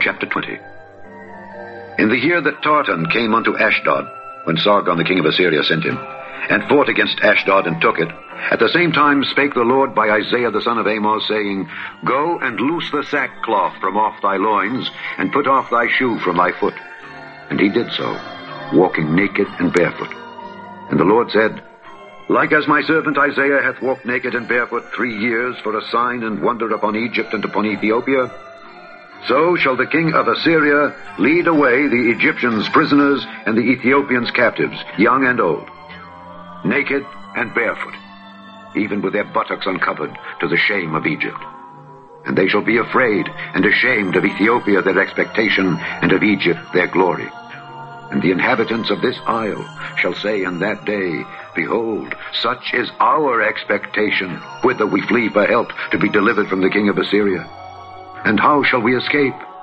Chapter 20. In the year that Tartan came unto Ashdod, when Sargon the king of Assyria sent him, and fought against Ashdod and took it, at the same time spake the Lord by Isaiah the son of Amoz, saying, Go and loose the sackcloth from off thy loins, and put off thy shoe from thy foot. And he did so, walking naked and barefoot. And the Lord said, Like as my servant Isaiah hath walked naked and barefoot 3 years for a sign and wonder upon Egypt and upon Ethiopia, so shall the king of Assyria lead away the Egyptians prisoners and the Ethiopians captives, young and old, naked and barefoot, even with their buttocks uncovered, to the shame of Egypt. And they shall be afraid and ashamed of Ethiopia their expectation, and of Egypt their glory. And the inhabitants of this isle shall say in that day, Behold, such is our expectation, whither we flee for help to be delivered from the king of Assyria. And how shall we escape?